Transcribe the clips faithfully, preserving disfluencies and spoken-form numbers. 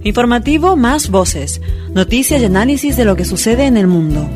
Informativo Más Voces. Noticias y análisis de lo que sucede en el mundo.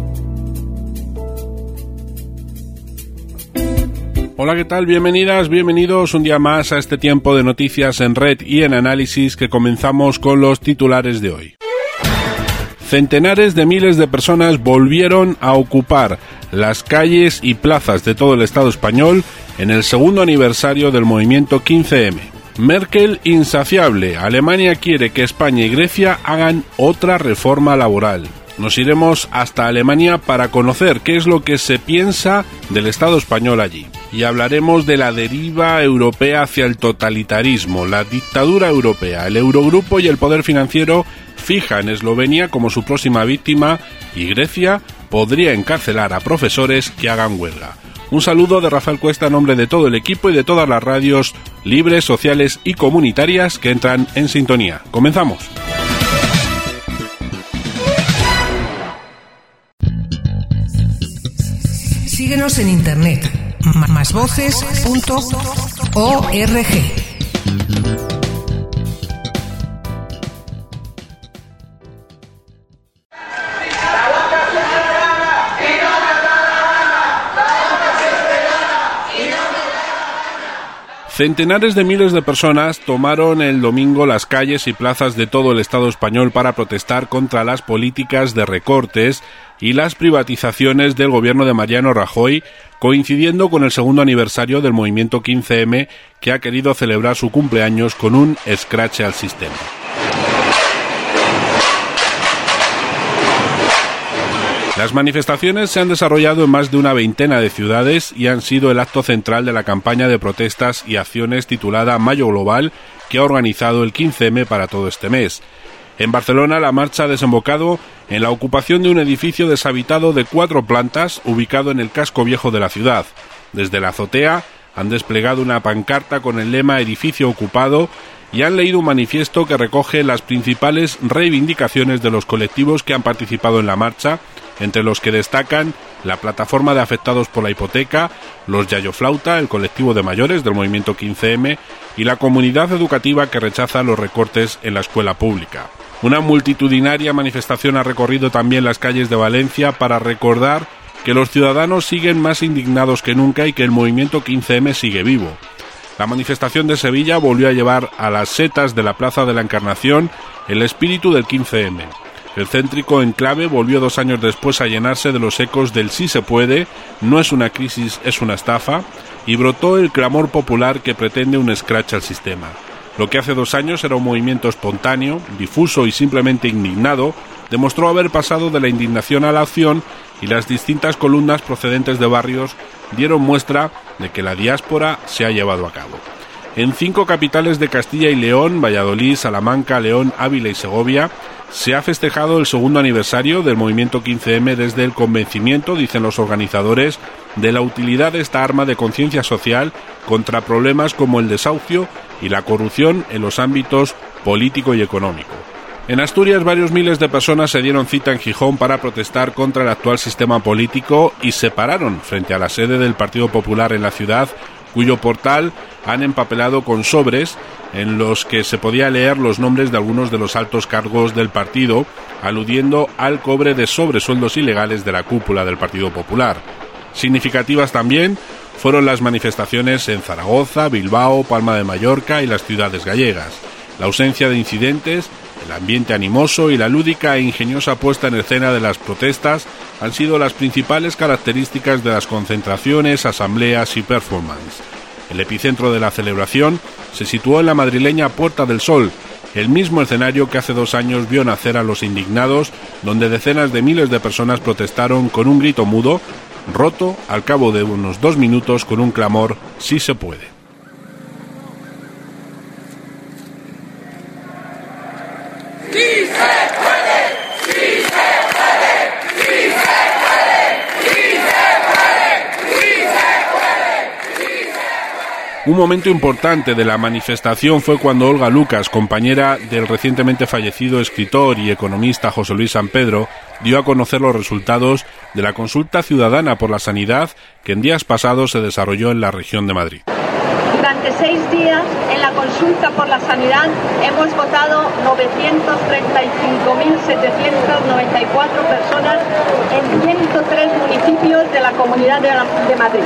Hola, ¿qué tal? Bienvenidas, bienvenidos un día más a este tiempo de noticias en red y en análisis que comenzamos con los titulares de hoy. Centenares de miles de personas volvieron a ocupar las calles y plazas de todo el Estado español en el segundo aniversario del movimiento quince eme. Merkel insaciable. Alemania quiere que España y Grecia hagan otra reforma laboral. Nos iremos hasta Alemania para conocer qué es lo que se piensa del Estado español allí. Y hablaremos de la deriva europea hacia el totalitarismo, la dictadura europea. El Eurogrupo y el poder financiero fijan Eslovenia como su próxima víctima y Grecia podría encarcelar a profesores que hagan huelga. Un saludo de Rafael Cuesta en nombre de todo el equipo y de todas las radios libres, sociales y comunitarias que entran en sintonía. Comenzamos. Síguenos en internet, más voces punto org. Centenares de miles de personas tomaron el domingo las calles y plazas de todo el Estado español para protestar contra las políticas de recortes y las privatizaciones del gobierno de Mariano Rajoy, coincidiendo con el segundo aniversario del movimiento quince eme, que ha querido celebrar su cumpleaños con un escrache al sistema. Las manifestaciones se han desarrollado en más de una veintena de ciudades y han sido el acto central de la campaña de protestas y acciones titulada Mayo Global, que ha organizado el quince eme para todo este mes. En Barcelona, la marcha ha desembocado en la ocupación de un edificio deshabitado de cuatro plantas ubicado en el casco viejo de la ciudad. Desde la azotea han desplegado una pancarta con el lema Edificio ocupado y han leído un manifiesto que recoge las principales reivindicaciones de los colectivos que han participado en la marcha, entre los que destacan la plataforma de afectados por la hipoteca, los Yayoflauta, el colectivo de mayores del movimiento quince eme y la comunidad educativa que rechaza los recortes en la escuela pública. Una multitudinaria manifestación ha recorrido también las calles de Valencia para recordar que los ciudadanos siguen más indignados que nunca y que el movimiento quince eme sigue vivo. La manifestación de Sevilla volvió a llevar a las setas de la Plaza de la Encarnación el espíritu del quince eme. El céntrico enclave volvió dos años después a llenarse de los ecos del sí se puede, no es una crisis, es una estafa, y brotó el clamor popular que pretende un escrache al sistema. Lo que hace dos años era un movimiento espontáneo, difuso y simplemente indignado, demostró haber pasado de la indignación a la acción y las distintas columnas procedentes de barrios dieron muestra de que la diáspora se ha llevado a cabo. En cinco capitales de Castilla y León, Valladolid, Salamanca, León, Ávila y Segovia, se ha festejado el segundo aniversario del movimiento quince eme desde el convencimiento, dicen los organizadores, de la utilidad de esta arma de conciencia social contra problemas como el desahucio y la corrupción en los ámbitos político y económico. En Asturias, varios miles de personas se dieron cita en Gijón para protestar contra el actual sistema político y se pararon frente a la sede del Partido Popular en la ciudad, cuyo portal han empapelado con sobres en los que se podía leer los nombres de algunos de los altos cargos del partido, aludiendo al cobre de sobresueldos ilegales de la cúpula del Partido Popular. Significativas también fueron las manifestaciones en Zaragoza, Bilbao, Palma de Mallorca y las ciudades gallegas. La ausencia de incidentes, el ambiente animoso y la lúdica e ingeniosa puesta en escena de las protestas han sido las principales características de las concentraciones, asambleas y performance. El epicentro de la celebración se situó en la madrileña Puerta del Sol, el mismo escenario que hace dos años vio nacer a los indignados, donde decenas de miles de personas protestaron con un grito mudo, roto al cabo de unos dos minutos con un clamor «Sí se puede». Un momento importante de la manifestación fue cuando Olga Lucas, compañera del recientemente fallecido escritor y economista José Luis San Pedro, dio a conocer los resultados de la consulta ciudadana por la sanidad que en días pasados se desarrolló en la región de Madrid. durante seis días en la consulta por la sanidad hemos votado novecientos treinta y cinco mil setecientos noventa y cuatro personas en ciento tres municipios de la Comunidad de, la, de Madrid.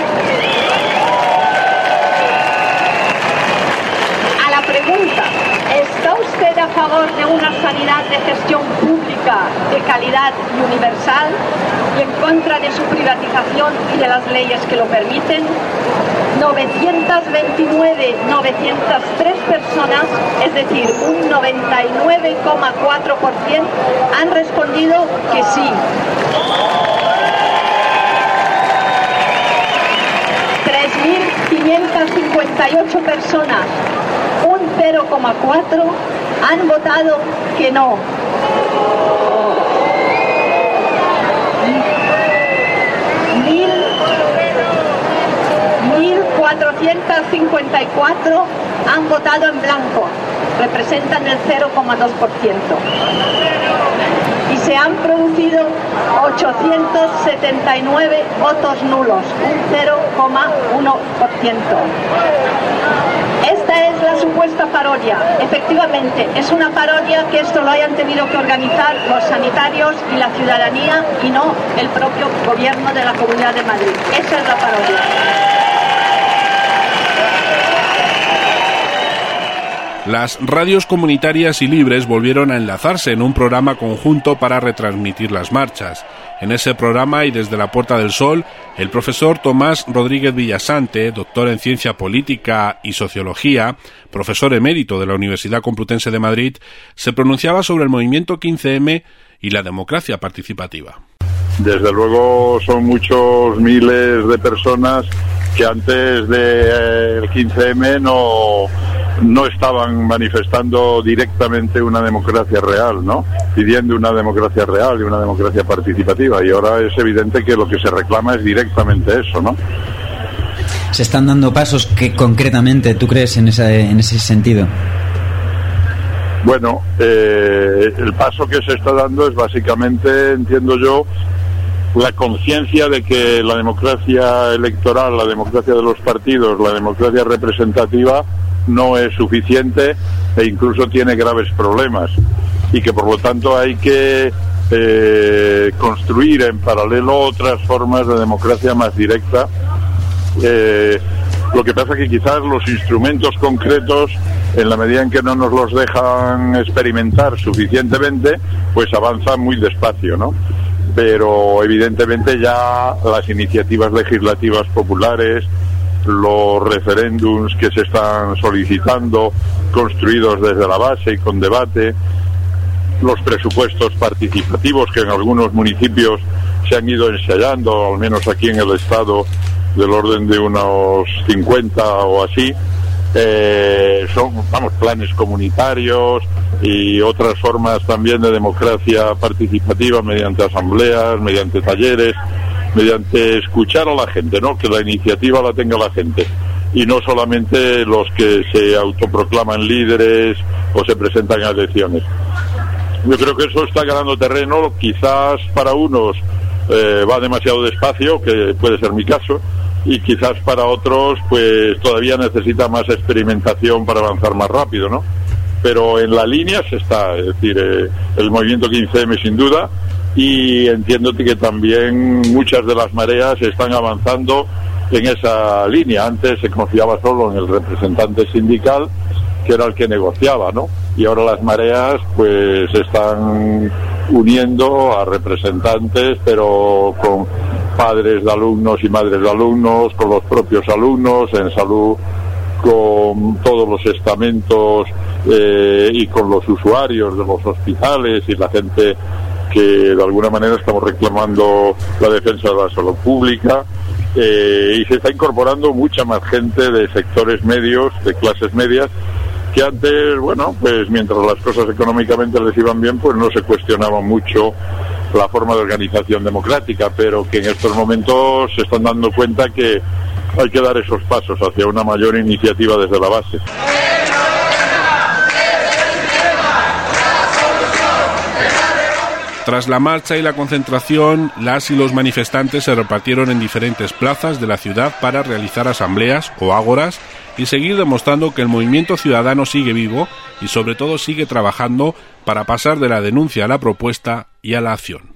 A la pregunta, ¿está usted a favor de una sanidad de gestión pública, de calidad y universal, y en contra de su privatización y de las leyes que lo permiten? novecientos veintinueve mil novecientos tres personas, es decir, un noventa y nueve coma cuatro por ciento, han respondido que sí. tres mil quinientos cincuenta y ocho personas, un cero coma cuatro por ciento, han votado que no. mil cuatrocientos cincuenta y cuatro han votado en blanco, representan el cero coma dos por ciento. Y se han producido ochocientos setenta y nueve votos nulos, un cero coma uno por ciento. Esta es la supuesta parodia. Efectivamente, es una parodia que esto lo hayan tenido que organizar los sanitarios y la ciudadanía y no el propio gobierno de la Comunidad de Madrid. Esa es la parodia. Las radios comunitarias y libres volvieron a enlazarse en un programa conjunto para retransmitir las marchas. En ese programa y desde la Puerta del Sol, el profesor Tomás Rodríguez Villasante, doctor en Ciencia Política y Sociología, profesor emérito de la Universidad Complutense de Madrid, se pronunciaba sobre el movimiento quince eme y la democracia participativa. Desde luego son muchos miles de personas que antes del quince eme no... no estaban manifestando directamente una democracia real, ¿no? Pidiendo una democracia real y una democracia participativa, y ahora es evidente que lo que se reclama es directamente eso, ¿no? ¿Se están dando pasos que concretamente tú crees en ese, en ese sentido? Bueno, eh, el paso que se está dando es básicamente, entiendo yo, la conciencia de que la democracia electoral, la democracia de los partidos, la democracia representativa no es suficiente e incluso tiene graves problemas, y que por lo tanto hay que eh, construir en paralelo otras formas de democracia más directa. Eh, lo que pasa es que quizás los instrumentos concretos, en la medida en que no nos los dejan experimentar suficientemente, pues avanzan muy despacio, ¿no? Pero evidentemente ya las iniciativas legislativas populares, los referéndums que se están solicitando, construidos desde la base y con debate, los presupuestos participativos que en algunos municipios se han ido ensayando, al menos aquí en el estado, del orden de unos cincuenta o así, eh, son, vamos, planes comunitarios y otras formas también de democracia participativa mediante asambleas, mediante talleres, mediante escuchar a la gente, ¿no? Que la iniciativa la tenga la gente y no solamente los que se autoproclaman líderes o se presentan a elecciones. Yo creo que eso está ganando terreno, quizás para unos eh, va demasiado despacio, que puede ser mi caso, y quizás para otros pues todavía necesita más experimentación para avanzar más rápido, ¿no? Pero en la línea se está, es decir, eh, el movimiento quince eme sin duda. Y entiendo que también muchas de las mareas están avanzando en esa línea. Antes se confiaba solo en el representante sindical, que era el que negociaba, ¿no? Y ahora las mareas pues se están uniendo a representantes, pero con padres de alumnos y madres de alumnos, con los propios alumnos, en salud, con todos los estamentos eh, y con los usuarios de los hospitales y la gente que de alguna manera estamos reclamando la defensa de la salud pública, eh, y se está incorporando mucha más gente de sectores medios, de clases medias, que antes, bueno, pues mientras las cosas económicamente les iban bien, pues no se cuestionaba mucho la forma de organización democrática, pero que en estos momentos se están dando cuenta que hay que dar esos pasos hacia una mayor iniciativa desde la base. Tras la marcha y la concentración, las y los manifestantes se repartieron en diferentes plazas de la ciudad para realizar asambleas o ágoras y seguir demostrando que el movimiento ciudadano sigue vivo y sobre todo sigue trabajando para pasar de la denuncia a la propuesta y a la acción.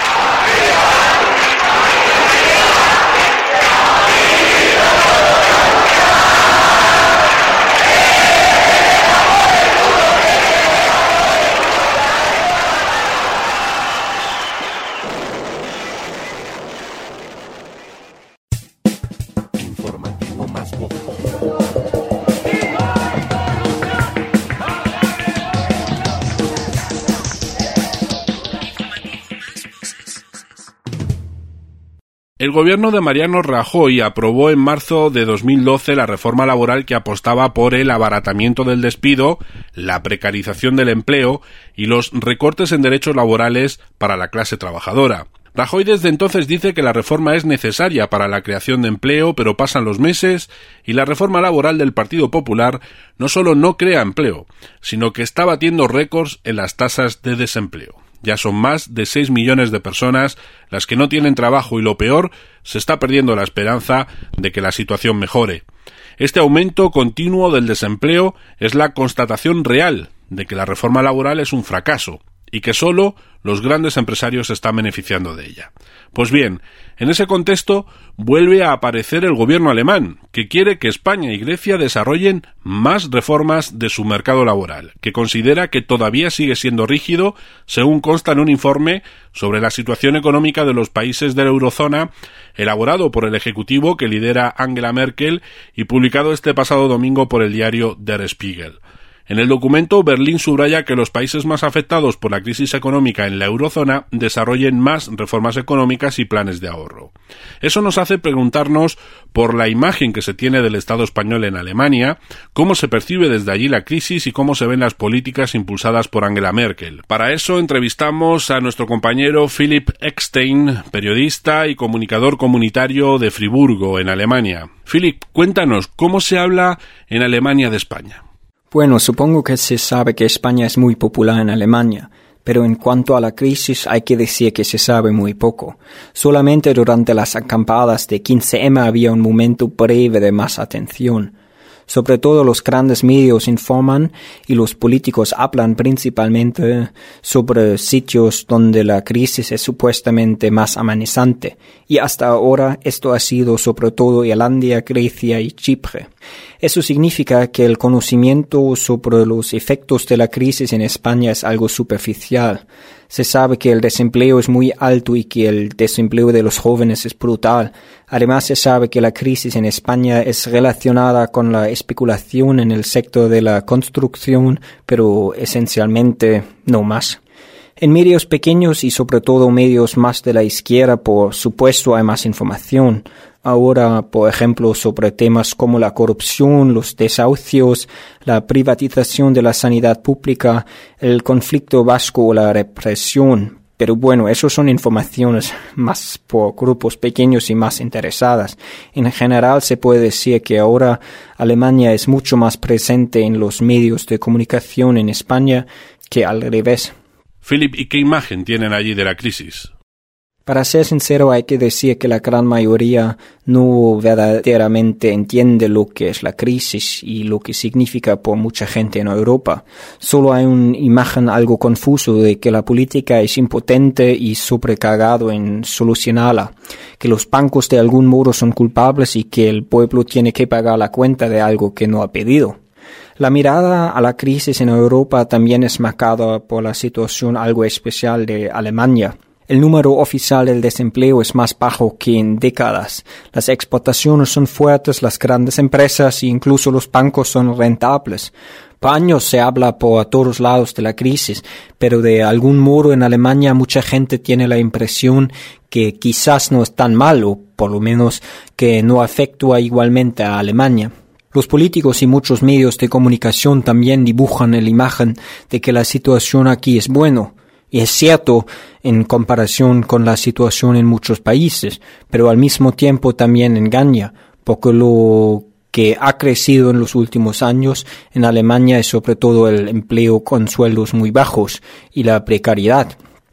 El gobierno de Mariano Rajoy aprobó en marzo de dos mil doce la reforma laboral que apostaba por el abaratamiento del despido, la precarización del empleo y los recortes en derechos laborales para la clase trabajadora. Rajoy desde entonces dice que la reforma es necesaria para la creación de empleo, pero pasan los meses y la reforma laboral del Partido Popular no solo no crea empleo, sino que está batiendo récords en las tasas de desempleo. Ya son más de seis millones de personas las que no tienen trabajo y lo peor, se está perdiendo la esperanza de que la situación mejore. Este aumento continuo del desempleo es la constatación real de que la reforma laboral es un fracaso y que solo los grandes empresarios se están beneficiando de ella. Pues bien, en ese contexto vuelve a aparecer el gobierno alemán, que quiere que España y Grecia desarrollen más reformas de su mercado laboral, que considera que todavía sigue siendo rígido, según consta en un informe sobre la situación económica de los países de la eurozona, elaborado por el Ejecutivo que lidera Angela Merkel y publicado este pasado domingo por el diario Der Spiegel. En el documento, Berlín subraya que los países más afectados por la crisis económica en la eurozona desarrollen más reformas económicas y planes de ahorro. Eso nos hace preguntarnos por la imagen que se tiene del Estado español en Alemania, cómo se percibe desde allí la crisis y cómo se ven las políticas impulsadas por Angela Merkel. Para eso entrevistamos a nuestro compañero Philipp Eckstein, periodista y comunicador comunitario de Friburgo, en Alemania. Philipp, cuéntanos, ¿cómo se habla en Alemania de España? Bueno, supongo que se sabe que España es muy popular en Alemania, pero en cuanto a la crisis hay que decir que se sabe muy poco. Solamente durante las acampadas de quince eme había un momento breve de más atención. Sobre todo los grandes medios informan y los políticos hablan principalmente sobre sitios donde la crisis es supuestamente más amenazante, y hasta ahora esto ha sido sobre todo Irlanda, Grecia y Chipre. Eso significa que el conocimiento sobre los efectos de la crisis en España es algo superficial. Se sabe que el desempleo es muy alto y que el desempleo de los jóvenes es brutal. Además, se sabe que la crisis en España es relacionada con la especulación en el sector de la construcción, pero esencialmente no más. En medios pequeños y sobre todo medios más de la izquierda, por supuesto, hay más información. Ahora, por ejemplo, sobre temas como la corrupción, los desahucios, la privatización de la sanidad pública, el conflicto vasco o la represión. Pero bueno, eso son informaciones más por grupos pequeños y más interesadas. En general se puede decir que ahora Alemania es mucho más presente en los medios de comunicación en España que al revés. Philipp, ¿y qué imagen tienen allí de la crisis? Para ser sincero, hay que decir que la gran mayoría no verdaderamente entiende lo que es la crisis y lo que significa por mucha gente en Europa. Solo hay una imagen algo confusa de que la política es impotente y sobrecargado en solucionarla, que los bancos de algún modo son culpables y que el pueblo tiene que pagar la cuenta de algo que no ha pedido. La mirada a la crisis en Europa también es marcada por la situación algo especial de Alemania. El número oficial del desempleo es más bajo que en décadas. Las exportaciones son fuertes, las grandes empresas e incluso los bancos son rentables. Por años se habla por todos lados de la crisis, pero de algún modo en Alemania mucha gente tiene la impresión que quizás no es tan mal, o por lo menos que no afecta igualmente a Alemania. Los políticos y muchos medios de comunicación también dibujan la imagen de que la situación aquí es buena. Y es cierto en comparación con la situación en muchos países, pero al mismo tiempo también engaña, porque lo que ha crecido en los últimos años en Alemania es sobre todo el empleo con sueldos muy bajos y la precariedad.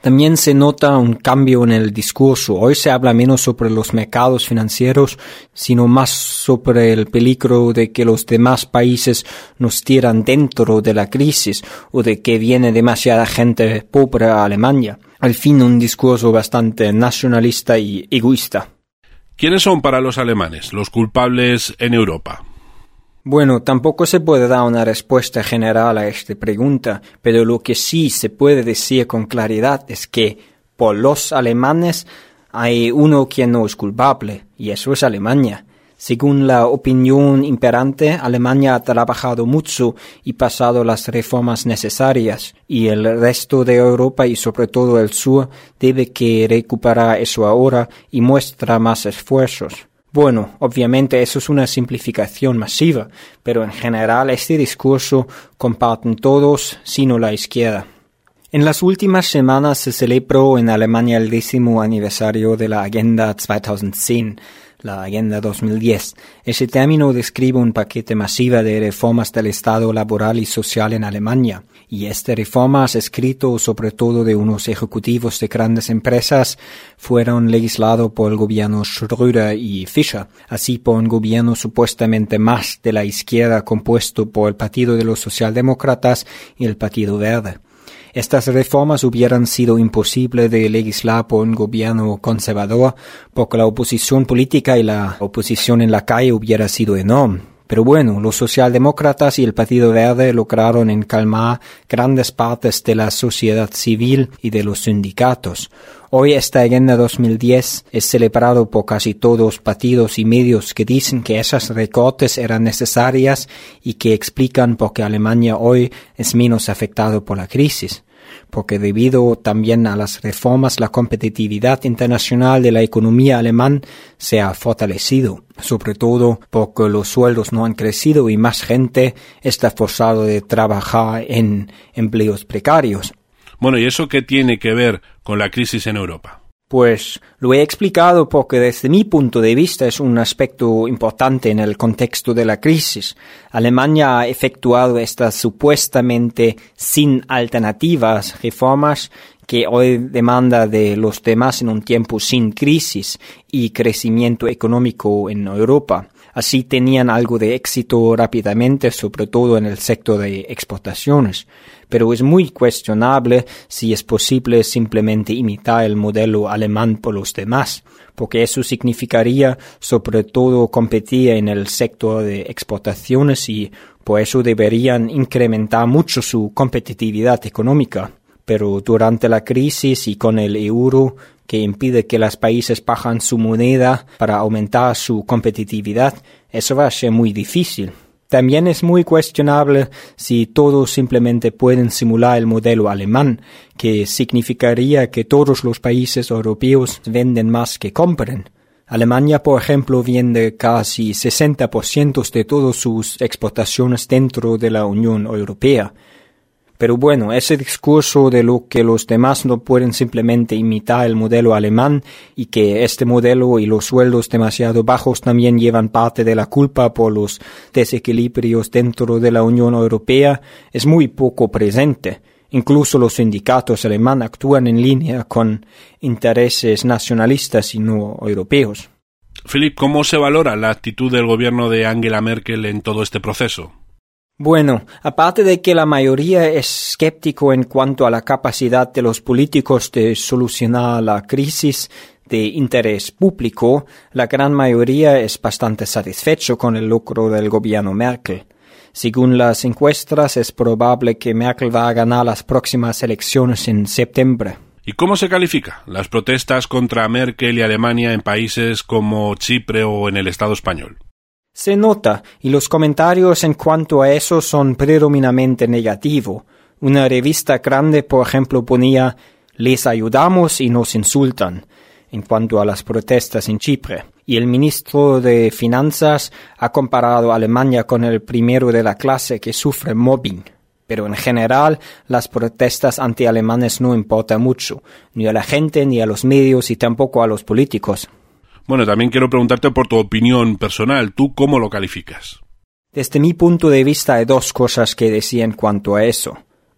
También se nota un cambio en el discurso. Hoy se habla menos sobre los mercados financieros, sino más sobre el peligro de que los demás países nos tiran dentro de la crisis o de que viene demasiada gente pobre a Alemania. Al fin, un discurso bastante nacionalista y egoísta. ¿Quiénes son para los alemanes los culpables en Europa? Bueno, tampoco se puede dar una respuesta general a esta pregunta, pero lo que sí se puede decir con claridad es que por los alemanes hay uno quien no es culpable, y eso es Alemania. Según la opinión imperante, Alemania ha trabajado mucho y pasado las reformas necesarias, y el resto de Europa y sobre todo el sur debe que recuperar eso ahora y muestra más esfuerzos. Bueno, obviamente eso es una simplificación masiva, pero en general este discurso comparten todos, sino la izquierda. En las últimas semanas se celebró en Alemania el décimo aniversario de la Agenda dos mil diez, la Agenda dos mil diez. Ese término describe un paquete masivo de reformas del Estado laboral y social en Alemania. Y estas reformas, escrito sobre todo de unos ejecutivos de grandes empresas, fueron legislados por el gobierno Schröder y Fischer, así por un gobierno supuestamente más de la izquierda compuesto por el Partido de los Socialdemócratas y el Partido Verde. Estas reformas hubieran sido imposibles de legislar por un gobierno conservador porque la oposición política y la oposición en la calle hubiera sido enorme. Pero bueno, los socialdemócratas y el Partido Verde lograron encalmar grandes partes de la sociedad civil y de los sindicatos. Hoy esta Agenda dos mil diez es celebrado por casi todos los partidos y medios que dicen que esas recortes eran necesarias y que explican por qué Alemania hoy es menos afectado por la crisis. Porque debido también a las reformas la competitividad internacional de la economía alemana se ha fortalecido, sobre todo porque los sueldos no han crecido y más gente está forzada de trabajar en empleos precarios. Bueno, ¿y eso qué tiene que ver con la crisis en Europa? Pues lo he explicado porque desde mi punto de vista es un aspecto importante en el contexto de la crisis. Alemania ha efectuado estas supuestamente sin alternativas reformas que hoy demanda de los demás en un tiempo sin crisis y crecimiento económico en Europa. Así tenían algo de éxito rápidamente, sobre todo en el sector de exportaciones. Pero es muy cuestionable si es posible simplemente imitar el modelo alemán por los demás, porque eso significaría sobre todo competir en el sector de exportaciones y por eso deberían incrementar mucho su competitividad económica. Pero durante la crisis y con el euro, que impide que los países bajen su moneda para aumentar su competitividad, eso va a ser muy difícil. También es muy cuestionable si todos simplemente pueden simular el modelo alemán, que significaría que todos los países europeos venden más que compren. Alemania, por ejemplo, vende casi sesenta por ciento de todas sus exportaciones dentro de la Unión Europea. Pero bueno, ese discurso de lo que los demás no pueden simplemente imitar el modelo alemán y que este modelo y los sueldos demasiado bajos también llevan parte de la culpa por los desequilibrios dentro de la Unión Europea es muy poco presente. Incluso los sindicatos alemanes actúan en línea con intereses nacionalistas y no europeos. Philip, ¿cómo se valora la actitud del gobierno de Angela Merkel en todo este proceso? Bueno, aparte de que la mayoría es escéptico en cuanto a la capacidad de los políticos de solucionar la crisis de interés público, la gran mayoría es bastante satisfecho con el logro del gobierno Merkel. Según las encuestas, es probable que Merkel va a ganar las próximas elecciones en septiembre. ¿Y cómo se califica las protestas contra Merkel y Alemania en países como Chipre o en el Estado español? Se nota, y los comentarios en cuanto a eso son predominantemente negativos. Una revista grande, por ejemplo, ponía «Les ayudamos y nos insultan» en cuanto a las protestas en Chipre. Y el ministro de Finanzas ha comparado a Alemania con el primero de la clase que sufre mobbing. Pero en general, las protestas anti-alemanes no importan mucho, ni a la gente, ni a los medios, y tampoco a los políticos. Bueno, también quiero preguntarte por tu opinión personal. ¿Tú cómo lo calificas? Desde mi punto de vista hay dos cosas que decir en cuanto a eso.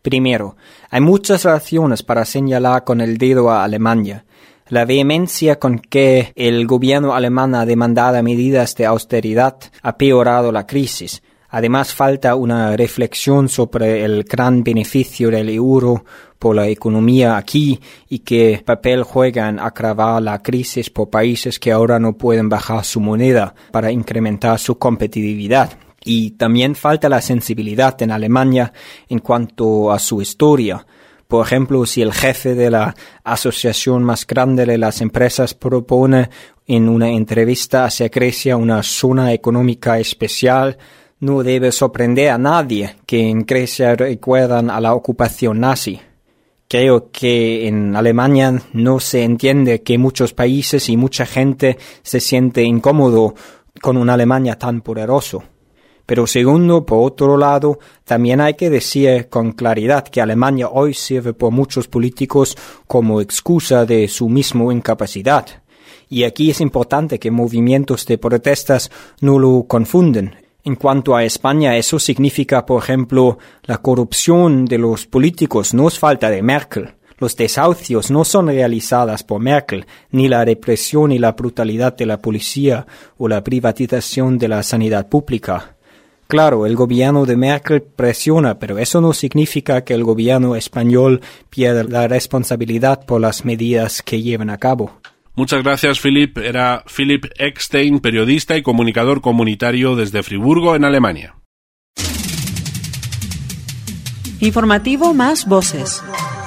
Primero, hay muchas razones para señalar con el dedo a Alemania. La vehemencia con que el gobierno alemán ha demandado medidas de austeridad ha peorado la crisis. Además, falta una reflexión sobre el gran beneficio del euro por la economía aquí y qué papel juega en agravar la crisis por países que ahora no pueden bajar su moneda para incrementar su competitividad. Y también falta la sensibilidad en Alemania en cuanto a su historia. Por ejemplo, si el jefe de la asociación más grande de las empresas propone en una entrevista hacia Grecia una zona económica especial, no debe sorprender a nadie que en Grecia recuerdan a la ocupación nazi. Creo que en Alemania no se entiende que muchos países y mucha gente se siente incómodo con una Alemania tan poderoso. Pero segundo, por otro lado, también hay que decir con claridad que Alemania hoy sirve por muchos políticos como excusa de su misma incapacidad. Y aquí es importante que movimientos de protestas no lo confunden. En cuanto a España, eso significa, por ejemplo, la corrupción de los políticos no es falta de Merkel. Los desahucios no son realizadas por Merkel, ni la represión y la brutalidad de la policía o la privatización de la sanidad pública. Claro, el gobierno de Merkel presiona, pero eso no significa que el gobierno español pierda la responsabilidad por las medidas que llevan a cabo. Muchas gracias, Philipp. Era Philipp Eckstein, periodista y comunicador comunitario desde Friburgo, en Alemania. Informativo Más Voces.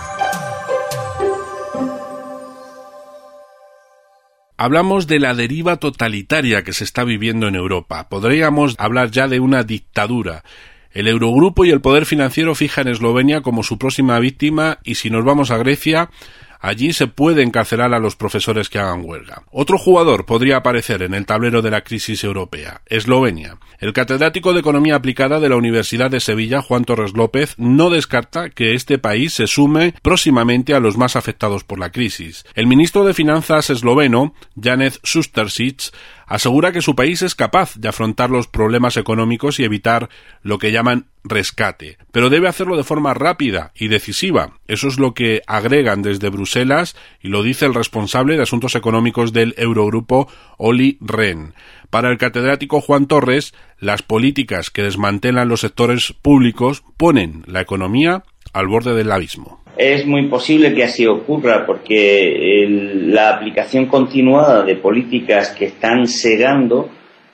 Hablamos de la deriva totalitaria que se está viviendo en Europa. Podríamos hablar ya de una dictadura. El Eurogrupo y el poder financiero fijan a Eslovenia como su próxima víctima, y si nos vamos a Grecia, allí se puede encarcelar a los profesores que hagan huelga. Otro jugador podría aparecer en el tablero de la crisis europea: Eslovenia. El catedrático de Economía Aplicada de la Universidad de Sevilla, Juan Torres López, no descarta que este país se sume próximamente a los más afectados por la crisis. El ministro de Finanzas esloveno, Janez Šušteršič, asegura que su país es capaz de afrontar los problemas económicos y evitar lo que llaman rescate, pero debe hacerlo de forma rápida y decisiva. Eso es lo que agregan desde Bruselas y lo dice el responsable de Asuntos Económicos del Eurogrupo, Olli Rehn. Para el catedrático Juan Torres, las políticas que desmantelan los sectores públicos ponen la economía al borde del abismo. Es muy posible que así ocurra porque el, la aplicación continuada de políticas que están cegando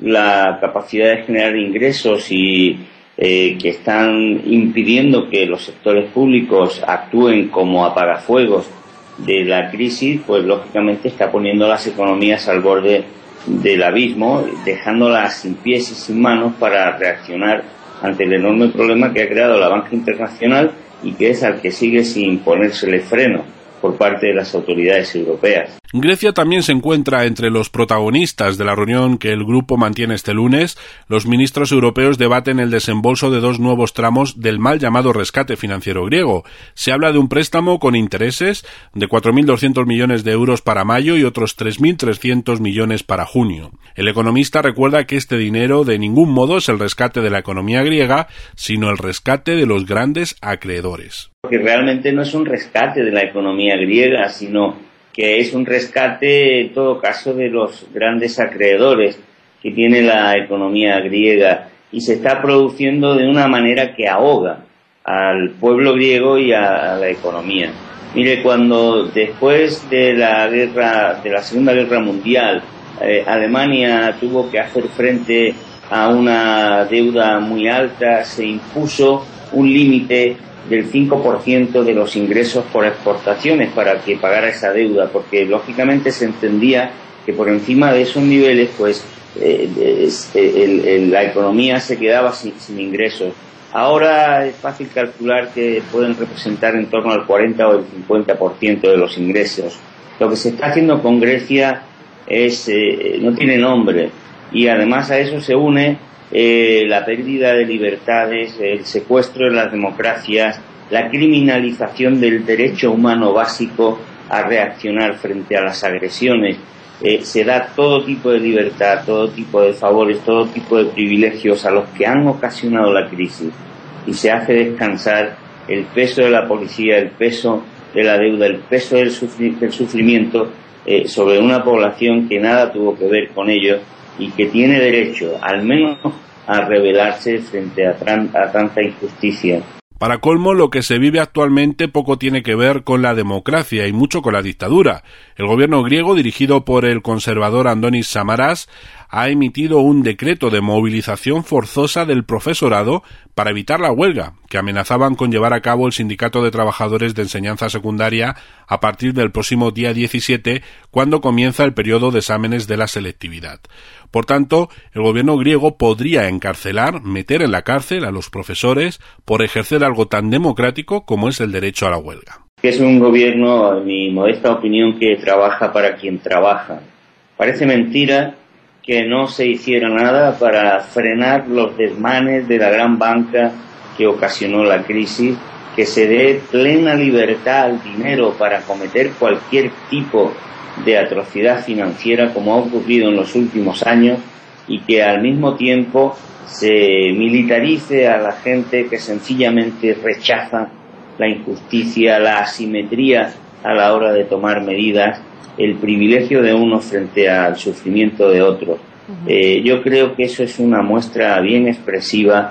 la capacidad de generar ingresos y eh, que están impidiendo que los sectores públicos actúen como apagafuegos de la crisis, pues lógicamente está poniendo las economías al borde del abismo, dejándolas sin pies y sin manos para reaccionar ante el enorme problema que ha creado la banca internacional y que es al que sigue sin ponérsele freno por parte de las autoridades europeas. Grecia también se encuentra entre los protagonistas de la reunión que el grupo mantiene este lunes. Los ministros europeos debaten el desembolso de dos nuevos tramos del mal llamado rescate financiero griego. Se habla de un préstamo con intereses de cuatro mil doscientos millones de euros para mayo y otros tres mil trescientos millones para junio. El economista recuerda que este dinero de ningún modo es el rescate de la economía griega, sino el rescate de los grandes acreedores. Que realmente no es un rescate de la economía griega, sino que es un rescate, en todo caso, de los grandes acreedores que tiene la economía griega, y se está produciendo de una manera que ahoga al pueblo griego y a, a la economía. Mire, cuando después de la guerra, de la Segunda Guerra Mundial, eh, Alemania tuvo que hacer frente a una deuda muy alta, se impuso un límite del cinco por ciento de los ingresos por exportaciones para que pagara esa deuda, porque lógicamente se entendía que por encima de esos niveles pues eh, el, el, la economía se quedaba sin, sin ingresos. Ahora es fácil calcular que pueden representar en torno al cuarenta o el cincuenta por ciento de los ingresos. Lo que se está haciendo con Grecia es eh, no tiene nombre, y además a eso se une Eh, la pérdida de libertades, el secuestro de las democracias, la criminalización del derecho humano básico a reaccionar frente a las agresiones. Eh, se da todo tipo de libertad, todo tipo de favores, todo tipo de privilegios a los que han ocasionado la crisis, y se hace descansar el peso de la policía, el peso de la deuda, el peso del, sufri- del sufrimiento eh, sobre una población que nada tuvo que ver con ello y que tiene derecho, al menos, a rebelarse frente a, tran- a tanta injusticia. Para colmo, lo que se vive actualmente poco tiene que ver con la democracia y mucho con la dictadura. El gobierno griego, dirigido por el conservador Andonis Samaras, ha emitido un decreto de movilización forzosa del profesorado para evitar la huelga, que amenazaban con llevar a cabo el Sindicato de Trabajadores de Enseñanza Secundaria a partir del próximo día diecisiete, cuando comienza el periodo de exámenes de la selectividad. Por tanto, el gobierno griego podría encarcelar, meter en la cárcel a los profesores por ejercer algo tan democrático como es el derecho a la huelga. Es un gobierno, en mi modesta opinión, que trabaja para quien trabaja. Parece mentira que no se hiciera nada para frenar los desmanes de la gran banca que ocasionó la crisis, que se dé plena libertad al dinero para cometer cualquier tipo de atrocidad financiera como ha ocurrido en los últimos años, y que al mismo tiempo se militarice a la gente que sencillamente rechaza la injusticia, la asimetría a la hora de tomar medidas, el privilegio de unos frente al sufrimiento de otros. Eh, yo creo que eso es una muestra bien expresiva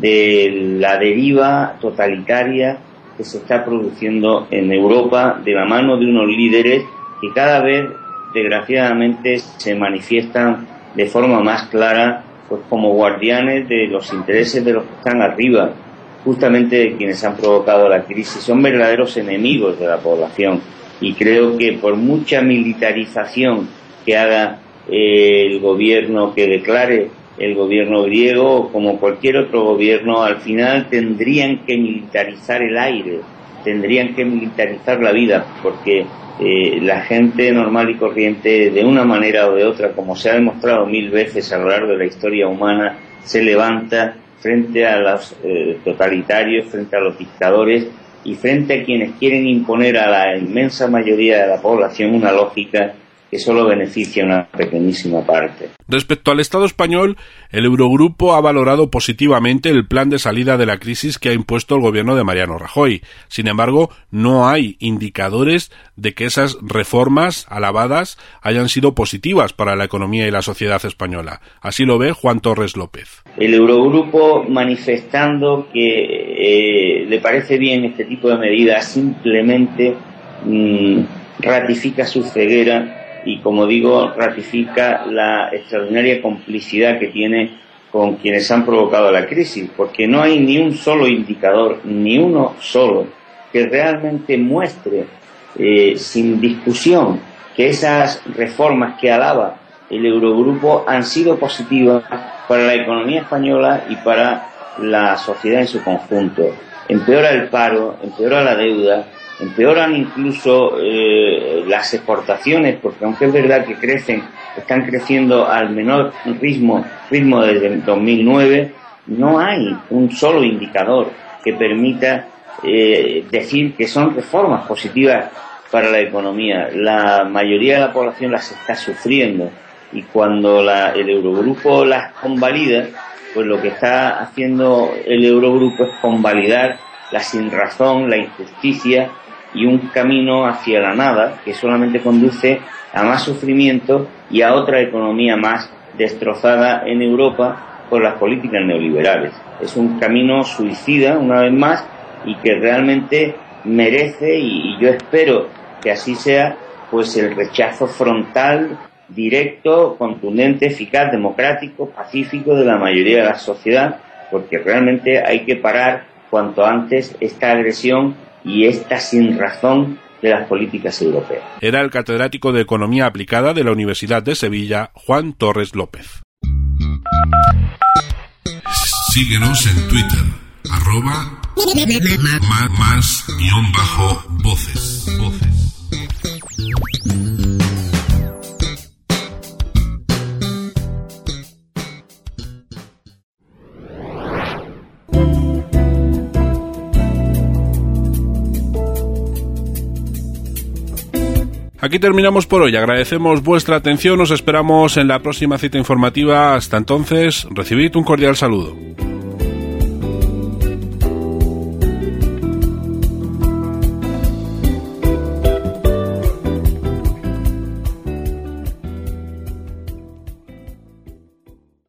de la deriva totalitaria que se está produciendo en Europa de la mano de unos líderes que cada vez, desgraciadamente, se manifiestan de forma más clara pues como guardianes de los intereses de los que están arriba, justamente de quienes han provocado la crisis. Son verdaderos enemigos de la población, y creo que por mucha militarización que haga eh, el gobierno, que declare el gobierno griego, o como cualquier otro gobierno, al final tendrían que militarizar el aire, tendrían que militarizar la vida, porque eh, la gente normal y corriente, de una manera o de otra, como se ha demostrado mil veces a lo largo de la historia humana, se levanta frente a los eh, totalitarios, frente a los dictadores y frente a quienes quieren imponer a la inmensa mayoría de la población una lógica que solo beneficia a una pequeñísima parte. Respecto al Estado español, el Eurogrupo ha valorado positivamente el plan de salida de la crisis que ha impuesto el gobierno de Mariano Rajoy. Sin embargo, no hay indicadores de que esas reformas alabadas hayan sido positivas para la economía y la sociedad española. Así lo ve Juan Torres López. El Eurogrupo, manifestando que eh, le parece bien este tipo de medidas, simplemente mmm, ratifica su ceguera y, como digo, ratifica la extraordinaria complicidad que tiene con quienes han provocado la crisis, porque no hay ni un solo indicador, ni uno solo, que realmente muestre eh, sin discusión que esas reformas que alaba el Eurogrupo han sido positivas para la economía española y para la sociedad en su conjunto. Empeora el paro, empeora la deuda, empeoran incluso eh, las exportaciones, porque aunque es verdad que crecen, están creciendo al menor ritmo, ritmo desde el dos mil nueve, no hay un solo indicador que permita eh, decir que son reformas positivas para la economía. La mayoría de la población las está sufriendo, y cuando la, el Eurogrupo las convalida, pues lo que está haciendo el Eurogrupo es convalidar la sinrazón, la injusticia y un camino hacia la nada que solamente conduce a más sufrimiento y a otra economía más destrozada en Europa por las políticas neoliberales. Es un camino suicida, una vez más, y que realmente merece, y, y yo espero que así sea, pues el rechazo frontal, directo, contundente, eficaz, democrático, pacífico de la mayoría de la sociedad, porque realmente hay que parar cuanto antes esta agresión y esta sinrazón de las políticas europeas. Era el catedrático de Economía Aplicada de la Universidad de Sevilla, Juan Torres López. Síguenos en Twitter, arroba más, más guión bajo voces. voces. Aquí terminamos por hoy. Agradecemos vuestra atención. Os esperamos en la próxima cita informativa. Hasta entonces, recibid un cordial saludo.